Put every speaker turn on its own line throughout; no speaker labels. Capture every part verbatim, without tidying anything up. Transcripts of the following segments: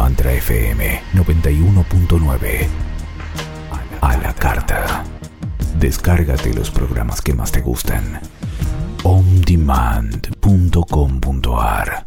Mantra F M noventa y uno punto nueve. A la carta. Descárgate los programas que más te gustan. on demand punto com punto a r.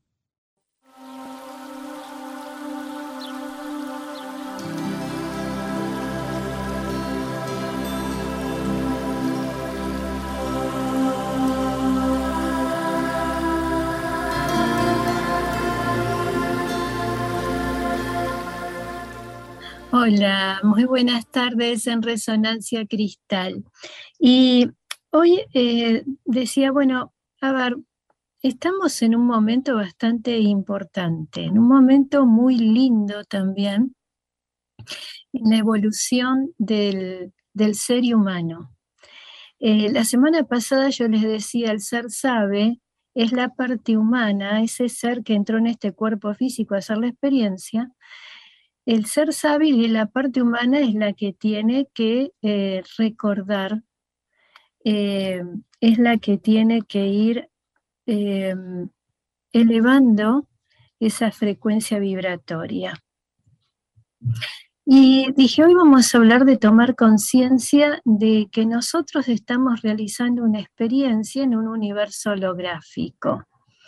Hola, muy buenas tardes en Resonancia Cristal. Y hoy eh, decía, bueno, a ver, estamos en un momento bastante importante, en un momento muy lindo también, en la evolución del, del ser humano. Eh, la semana pasada yo les decía, el ser sabe es la parte humana, ese ser que entró en este cuerpo físico a hacer la experiencia. El ser sabe y la parte humana es la que tiene que eh, recordar, eh, es la que tiene que ir eh, elevando esa frecuencia vibratoria. Y dije, hoy vamos a hablar de tomar conciencia de que nosotros estamos realizando una experiencia en un universo holográfico.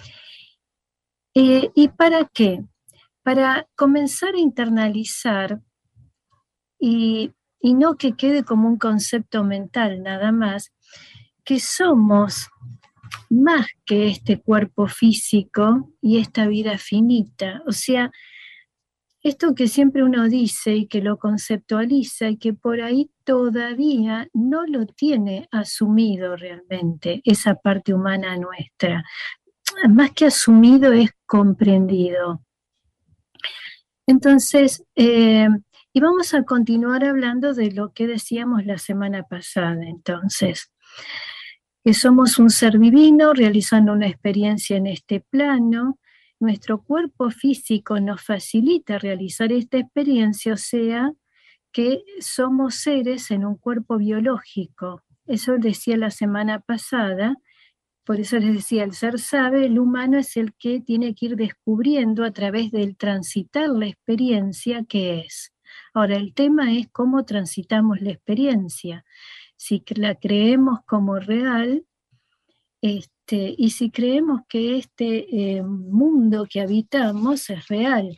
Eh, ¿Y para qué? Para comenzar a internalizar y, y no que quede como un concepto mental nada más, que somos más que este cuerpo físico y esta vida finita. O sea, esto que siempre uno dice y que lo conceptualiza y que por ahí todavía no lo tiene asumido realmente, esa parte humana nuestra. Más que asumido es comprendido. Entonces, eh, y vamos a continuar hablando de lo que decíamos la semana pasada, entonces, que somos un ser divino realizando una experiencia en este plano. Nuestro cuerpo físico nos facilita realizar esta experiencia, o sea, que somos seres en un cuerpo biológico. Eso decía la semana pasada. Por eso les decía, el ser sabe, el humano es el que tiene que ir descubriendo a través del transitar la experiencia que es. Ahora, el tema es cómo transitamos la experiencia. Si la creemos como real, este, y si creemos que este eh, mundo que habitamos es real.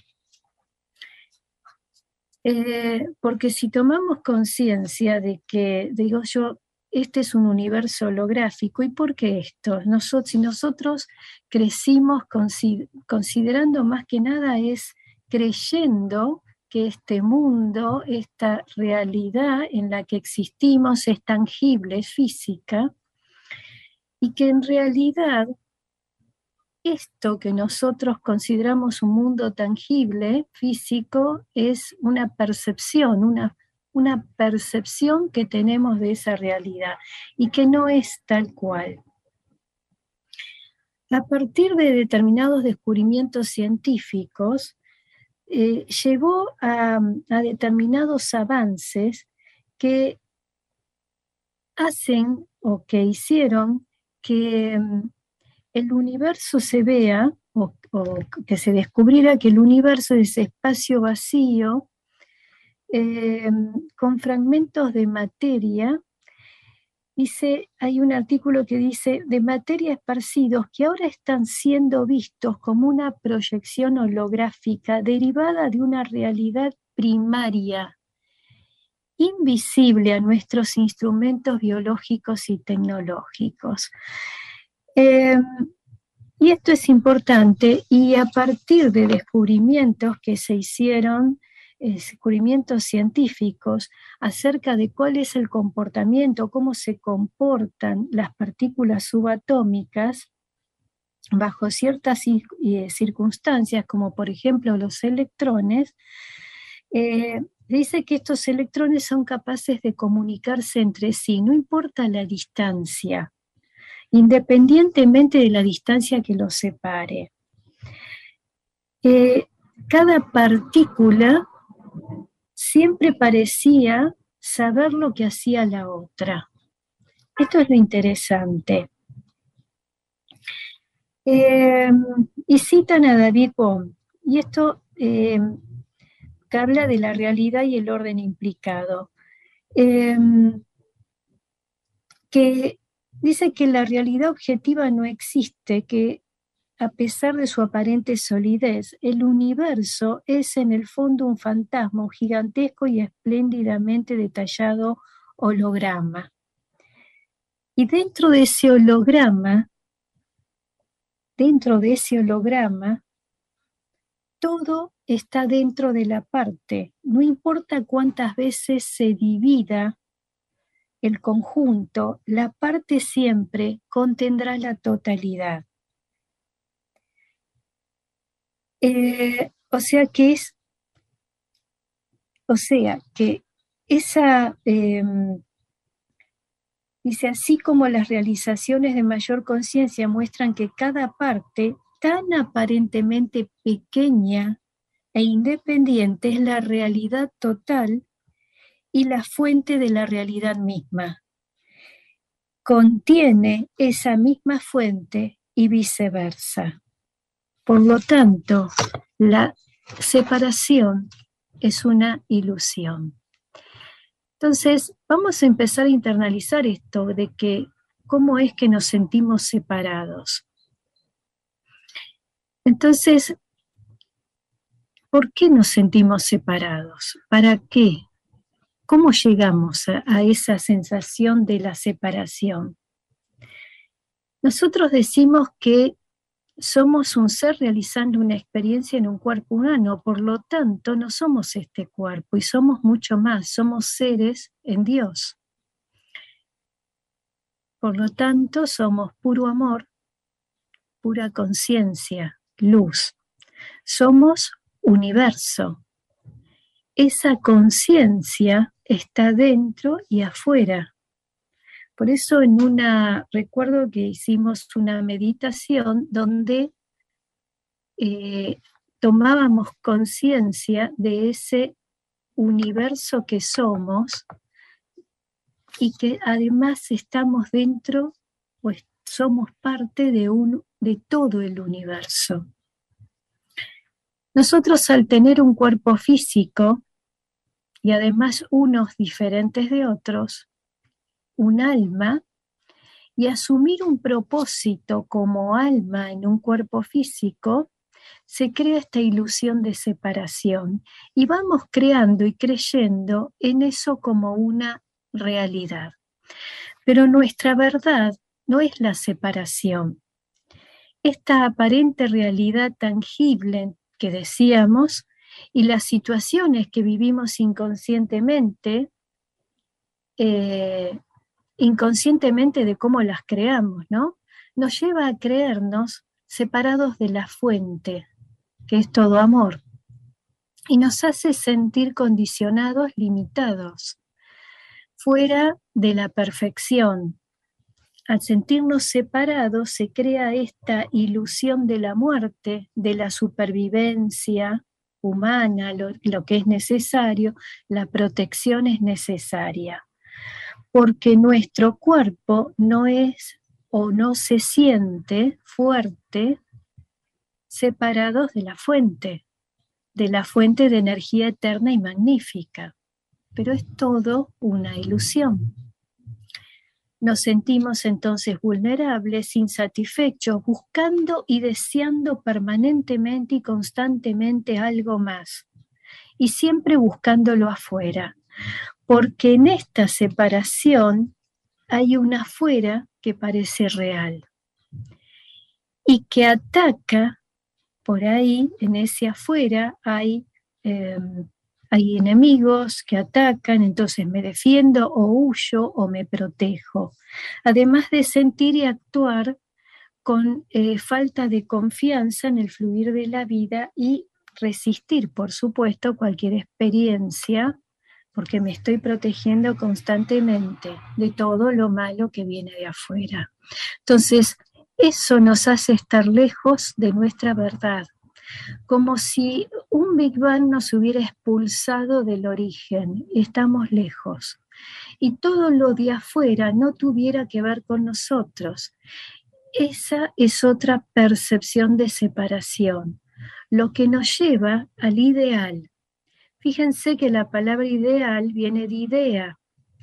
Eh, porque si tomamos conciencia de que, digo yo, este es un universo holográfico, ¿y por qué esto? Nosotros, si nosotros crecimos consi- considerando más que nada es creyendo que este mundo, esta realidad en la que existimos es tangible, es física, y que en realidad esto que nosotros consideramos un mundo tangible, físico, es una percepción, una, una percepción que tenemos de esa realidad y que no es tal cual. A partir de determinados descubrimientos científicos, eh, llevó a, a determinados avances que hacen o que hicieron que um, el universo se vea, o, o que se descubriera que el universo es espacio vacío, eh, con fragmentos de materia. Dice, hay un artículo que dice, de materia esparcidos que ahora están siendo vistos como una proyección holográfica derivada de una realidad primaria, invisible a nuestros instrumentos biológicos y tecnológicos. Eh, Y esto es importante, y a partir de descubrimientos que se hicieron, eh, descubrimientos científicos acerca de cuál es el comportamiento, cómo se comportan las partículas subatómicas bajo ciertas eh, circunstancias, como por ejemplo los electrones, eh, dice que estos electrones son capaces de comunicarse entre sí, no importa la distancia, independientemente de la distancia que los separe. Eh, cada partícula siempre parecía saber lo que hacía la otra. Esto es lo interesante. Eh, y citan a David Bohm, y esto eh, que habla de la realidad y el orden implicado, eh, que dice que la realidad objetiva no existe, que a pesar de su aparente solidez, el universo es en el fondo un fantasma, un gigantesco y espléndidamente detallado holograma. Y dentro de ese holograma, dentro de ese holograma, todo está dentro de la parte. No importa cuántas veces se divida el conjunto, la parte siempre contendrá la totalidad. Eh, o sea que es, o sea que esa, eh, dice, así como las realizaciones de mayor conciencia muestran que cada parte tan aparentemente pequeña e independiente es la realidad total y la fuente de la realidad misma. Contiene esa misma fuente y viceversa. Por lo tanto, la separación es una ilusión. Entonces, vamos a empezar a internalizar esto de que cómo es que nos sentimos separados. Entonces, ¿por qué nos sentimos separados? ¿Para qué? ¿Cómo llegamos a, a esa sensación de la separación? Nosotros decimos que somos un ser realizando una experiencia en un cuerpo humano, por lo tanto no somos este cuerpo y somos mucho más, somos seres en Dios. Por lo tanto somos puro amor, pura conciencia, luz. Somos universo. Esa conciencia está dentro y afuera. Por eso en una, recuerdo que hicimos una meditación donde eh, tomábamos conciencia de ese universo que somos y que además estamos dentro, pues somos parte de, un, de todo el universo. Nosotros al tener un cuerpo físico y además unos diferentes de otros, un alma, y asumir un propósito como alma en un cuerpo físico, se crea esta ilusión de separación y vamos creando y creyendo en eso como una realidad. Pero nuestra verdad no es la separación. Esta aparente realidad tangible que decíamos y las situaciones que vivimos inconscientemente, eh, inconscientemente de cómo las creamos, ¿no? Nos lleva a creernos separados de la fuente, que es todo amor, y nos hace sentir condicionados, limitados, fuera de la perfección. Al sentirnos separados se crea esta ilusión de la muerte, de la supervivencia humana, lo, lo que es necesario, la protección es necesaria, porque nuestro cuerpo no es o no se siente fuerte separados de la fuente, de la fuente de energía eterna y magnífica, pero es todo una ilusión. Nos sentimos entonces vulnerables, insatisfechos, buscando y deseando permanentemente y constantemente algo más, y siempre buscándolo afuera, porque en esta separación hay un afuera que parece real y que ataca. Por ahí, en ese afuera, hay, eh, hay enemigos que atacan, entonces me defiendo o huyo o me protejo. Además de sentir y actuar con eh, falta de confianza en el fluir de la vida y resistir, por supuesto, cualquier experiencia, porque me estoy protegiendo constantemente de todo lo malo que viene de afuera. Entonces, eso nos hace estar lejos de nuestra verdad, como si un Big Bang nos hubiera expulsado del origen. Estamos lejos. Y todo lo de afuera no tuviera que ver con nosotros. Esa es otra percepción de separación. lo que nos lleva al ideal. Fíjense que la palabra ideal viene de idea,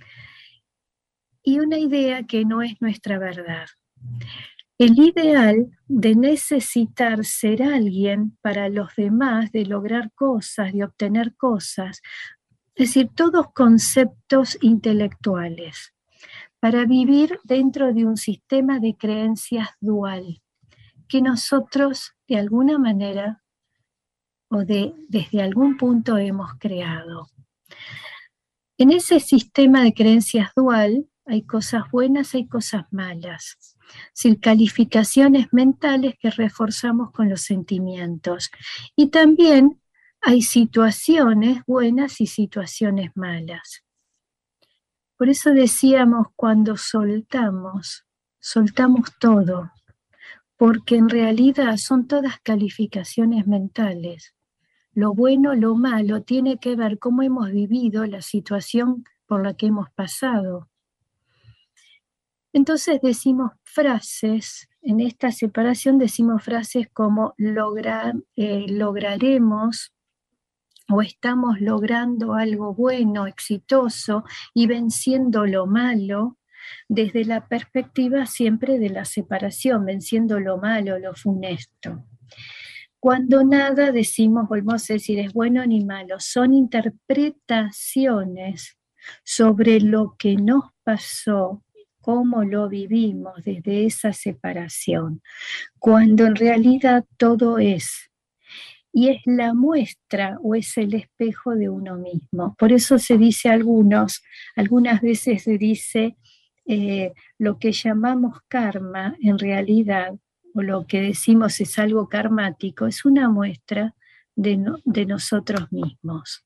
y una idea que no es nuestra verdad. El ideal de necesitar ser alguien para los demás, de lograr cosas, de obtener cosas, es decir, todos conceptos intelectuales, para vivir dentro de un sistema de creencias dual, que nosotros de alguna manera o de, desde algún punto hemos creado. En ese sistema de creencias dual hay cosas buenas, hay cosas malas. Sin calificaciones mentales que reforzamos con los sentimientos. Y también hay situaciones buenas y situaciones malas. Por eso decíamos, cuando soltamos, soltamos todo, porque en realidad son todas calificaciones mentales. Lo bueno, lo malo, tiene que ver cómo hemos vivido la situación por la que hemos pasado. Entonces decimos frases, en esta separación decimos frases como lograr, eh, lograremos, o estamos logrando algo bueno, exitoso, y venciendo lo malo, desde la perspectiva siempre de la separación, venciendo lo malo, lo funesto. Cuando nada decimos, volvemos a decir, es bueno ni malo, son interpretaciones sobre lo que nos pasó, cómo lo vivimos desde esa separación, cuando en realidad todo es, y es la muestra o es el espejo de uno mismo. Por eso se dice a algunos, algunas veces se dice eh, lo que llamamos karma, en realidad, o lo que decimos es algo karmático, es una muestra de, no, de nosotros mismos.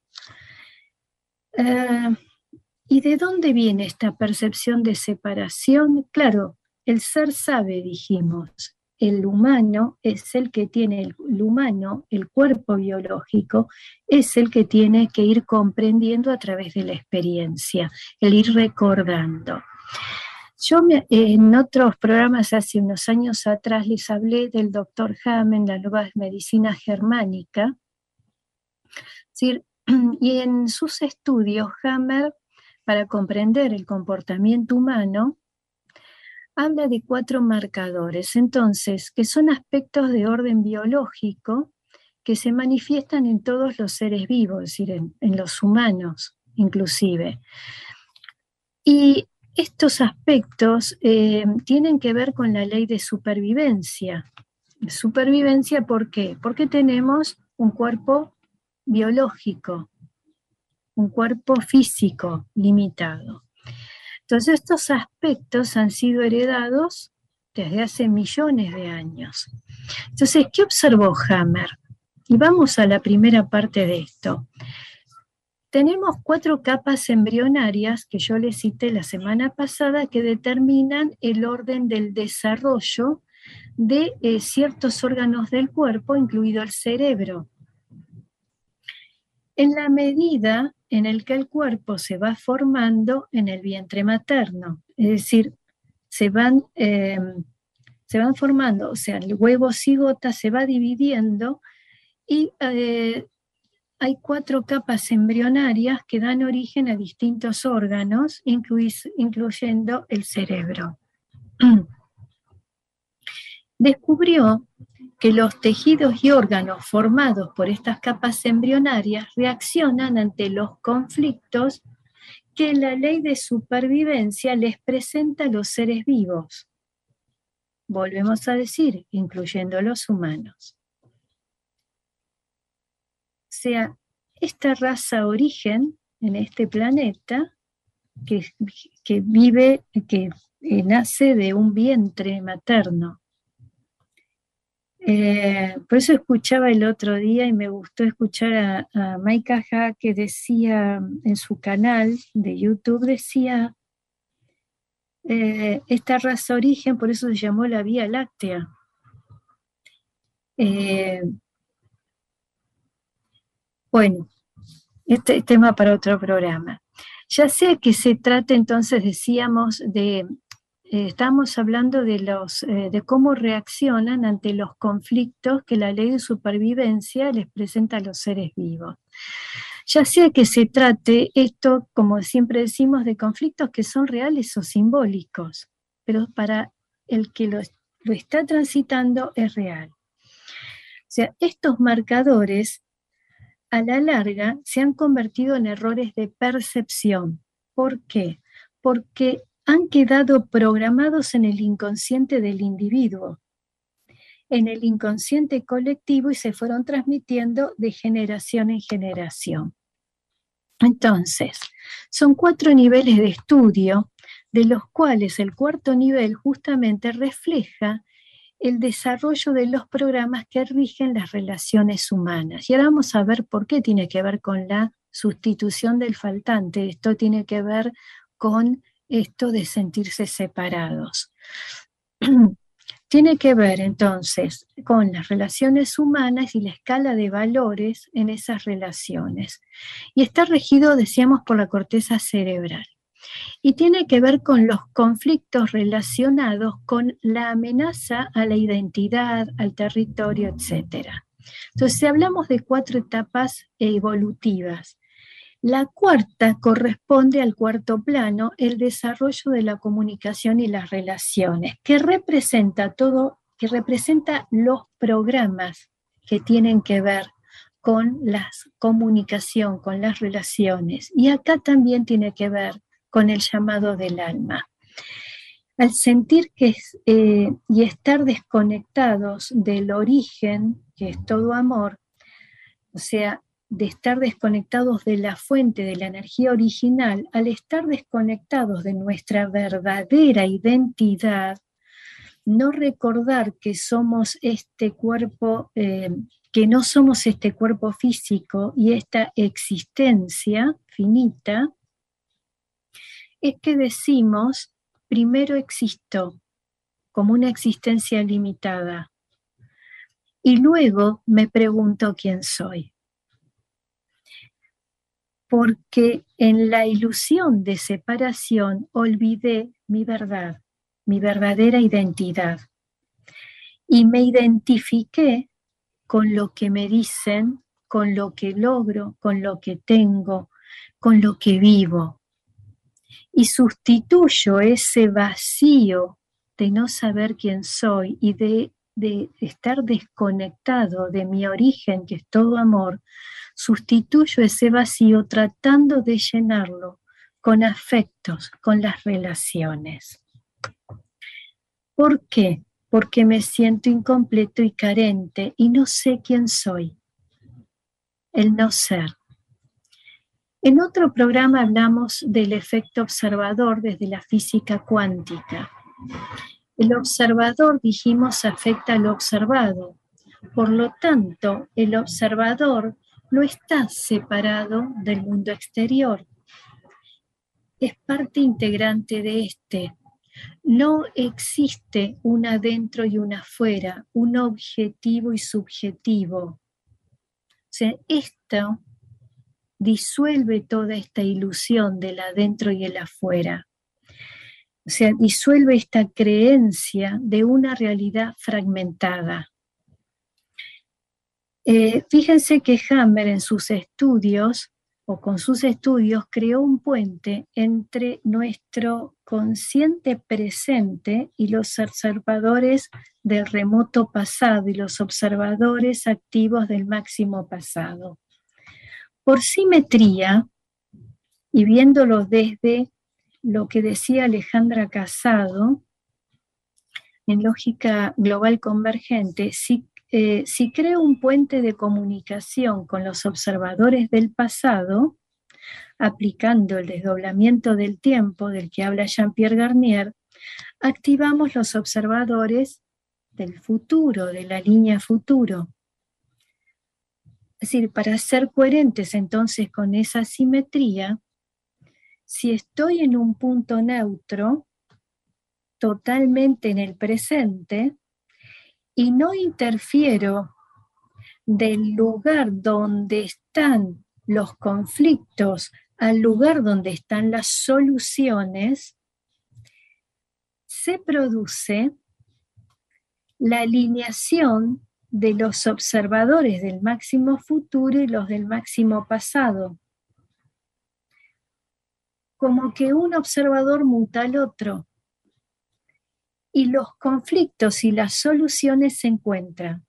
Uh, ¿Y de dónde viene esta percepción de separación? Claro, el ser sabe, dijimos. El humano es el que tiene, el, el humano, el cuerpo biológico, es el que tiene que ir comprendiendo a través de la experiencia, el ir recordando. Yo me, en otros programas hace unos años atrás les hablé del doctor Hammond, la nueva medicina germánica, ¿sí? Y en sus estudios Hammer, para comprender el comportamiento humano, habla de cuatro marcadores, entonces, que son aspectos de orden biológico que se manifiestan en todos los seres vivos, es decir, en, en los humanos inclusive. Y estos aspectos eh, tienen que ver con la ley de supervivencia. ¿Supervivencia por qué? Porque tenemos un cuerpo biológico, un cuerpo físico limitado. Entonces estos aspectos han sido heredados desde hace millones de años. Entonces, ¿qué observó Hammer? Y vamos a la primera parte de esto. Tenemos cuatro capas embrionarias que yo les cité la semana pasada que determinan el orden del desarrollo de eh, ciertos órganos del cuerpo, incluido el cerebro. En la medida en el que el cuerpo se va formando en el vientre materno, es decir, se van, eh, se van formando, o sea, el huevo cigota se va dividiendo y eh, hay cuatro capas embrionarias que dan origen a distintos órganos, incluyendo el cerebro. Descubrió que los tejidos y órganos formados por estas capas embrionarias reaccionan ante los conflictos que la ley de supervivencia les presenta a los seres vivos. Volvemos a decir, incluyendo los humanos. O sea, esta raza origen en este planeta, que, que vive, que eh, nace de un vientre materno. Eh, por eso escuchaba el otro día y me gustó escuchar a, a Mike Aja, que decía en su canal de YouTube, decía, eh, esta raza origen, por eso se llamó la Vía Láctea. Eh, bueno, este es tema para otro programa. Ya sea que se trate entonces, decíamos, de eh, estamos hablando de, los, eh, de cómo reaccionan ante los conflictos que la ley de supervivencia les presenta a los seres vivos. Ya sea que se trate esto, como siempre decimos, de conflictos que son reales o simbólicos, pero para el que lo, lo está transitando es real. O sea, estos marcadores a la larga se han convertido en errores de percepción. ¿Por qué? Porque han quedado programados en el inconsciente del individuo, en el inconsciente colectivo, y se fueron transmitiendo de generación en generación. Entonces, son cuatro niveles de estudio, de los cuales el cuarto nivel justamente refleja el desarrollo de los programas que rigen las relaciones humanas. Y ahora vamos a ver por qué tiene que ver con la sustitución del faltante. Esto tiene que ver con esto de sentirse separados. Tiene que ver entonces con las relaciones humanas y la escala de valores en esas relaciones. Y está regido, decíamos, por la corteza cerebral. Y tiene que ver con los conflictos relacionados con la amenaza a la identidad, al territorio, etcétera. Entonces, si hablamos de cuatro etapas evolutivas, la cuarta corresponde al cuarto plano, el desarrollo de la comunicación y las relaciones, que representa todo, que representa los programas que tienen que ver con la comunicación, con las relaciones. Y acá también tiene que ver con el llamado del alma. Al sentir que es, eh, y estar desconectados del origen, que es todo amor, o sea, de estar desconectados de la fuente, de la energía original, al estar desconectados de nuestra verdadera identidad, no recordar que somos este cuerpo, eh, que no somos este cuerpo físico y esta existencia finita, es que decimos, primero existo como una existencia limitada y luego me pregunto quién soy. Porque en la ilusión de separación olvidé mi verdad, mi verdadera identidad, y me identifiqué con lo que me dicen, con lo que logro, con lo que tengo, con lo que vivo. Y sustituyo ese vacío de no saber quién soy y de, de estar desconectado de mi origen, que es todo amor, sustituyo ese vacío tratando de llenarlo con afectos, con las relaciones. ¿Por qué? Porque me siento incompleto y carente y no sé quién soy. El no ser. En otro programa hablamos del efecto observador desde la física cuántica. El observador, dijimos, afecta al observado. Por lo tanto, el observador no está separado del mundo exterior. Es parte integrante de este. No existe un adentro y un afuera, un objetivo y subjetivo. O sea, esto disuelve toda esta ilusión del adentro y el afuera. O sea, disuelve esta creencia de una realidad fragmentada. Eh, fíjense que Hammer en sus estudios, o con sus estudios, creó un puente entre nuestro consciente presente y los observadores del remoto pasado y los observadores activos del máximo pasado. Por simetría, y viéndolo desde lo que decía Alejandra Casado, en lógica global convergente, si Eh, si creo un puente de comunicación con los observadores del pasado, aplicando el desdoblamiento del tiempo del que habla Jean-Pierre Garnier, activamos los observadores del futuro, de la línea futuro. Es decir, para ser coherentes entonces con esa simetría, si estoy en un punto neutro, totalmente en el presente, y no interfiero del lugar donde están los conflictos al lugar donde están las soluciones, se produce la alineación de los observadores del máximo futuro y los del máximo pasado. Como que un observador muta al otro. Y los conflictos y las soluciones se encuentran.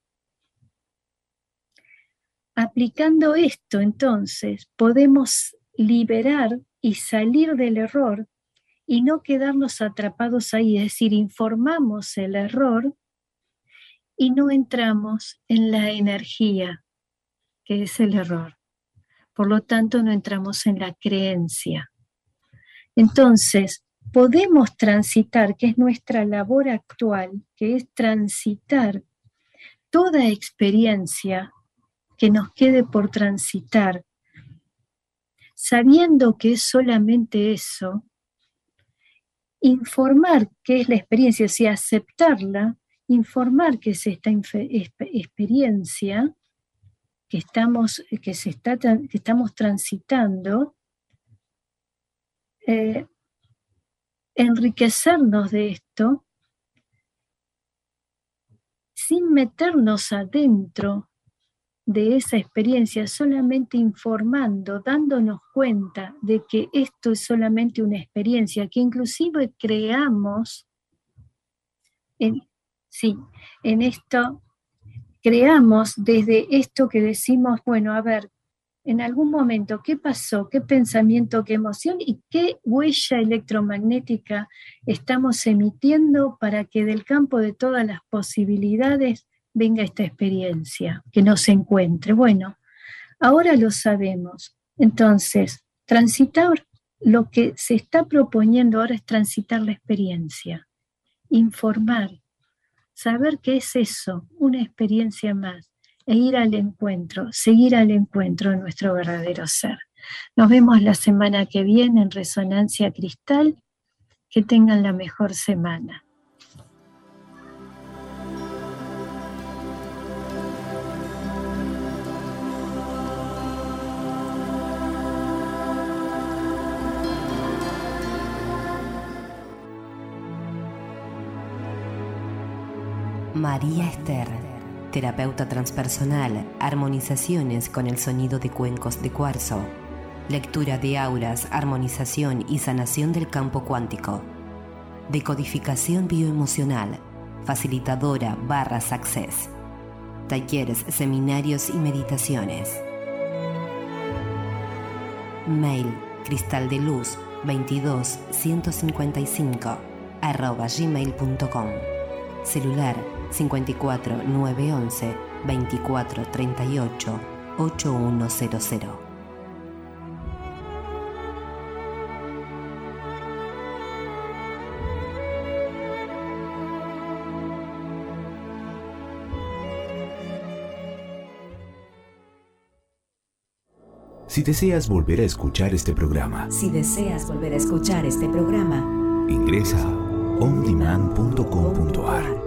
Aplicando esto, entonces, podemos liberar y salir del error y no quedarnos atrapados ahí, es decir, informamos el error y no entramos en la energía, que es el error. Por lo tanto, no entramos en la creencia. Entonces, podemos transitar, que es nuestra labor actual, que es transitar toda experiencia que nos quede por transitar, sabiendo que es solamente eso, informar qué es la experiencia, o sea, aceptarla, informar que es esta experiencia que estamos, que se está, que estamos transitando, eh, enriquecernos de esto sin meternos adentro de esa experiencia, solamente informando, dándonos cuenta de que esto es solamente una experiencia, que inclusive creamos, en, sí, en esto, creamos desde esto que decimos, bueno, a ver, en algún momento, ¿qué pasó? ¿Qué pensamiento, qué emoción y qué huella electromagnética estamos emitiendo para que del campo de todas las posibilidades venga esta experiencia, que nos encuentre? Bueno, ahora lo sabemos. Entonces, transitar, lo que se está proponiendo ahora es transitar la experiencia, informar, saber qué es eso, una experiencia más, e ir al encuentro, seguir al encuentro de nuestro verdadero ser. Nos vemos la semana que viene en Resonancia Cristal. Que tengan la mejor semana.
María Esther, terapeuta transpersonal, armonizaciones con el sonido de cuencos de cuarzo, lectura de auras, armonización y sanación del campo cuántico, decodificación bioemocional, facilitadora barras access, talleres, seminarios y meditaciones. Mail cristaldeluz veintidós ciento cincuenta y cinco arroba gmail punto com. Celular cincuenta y cuatro nueve once veinticuatro treinta y ocho ochenta y uno.
Si deseas volver a escuchar este programa,
Si deseas volver a escuchar este programa,
ingresa a on demand punto com punto a r.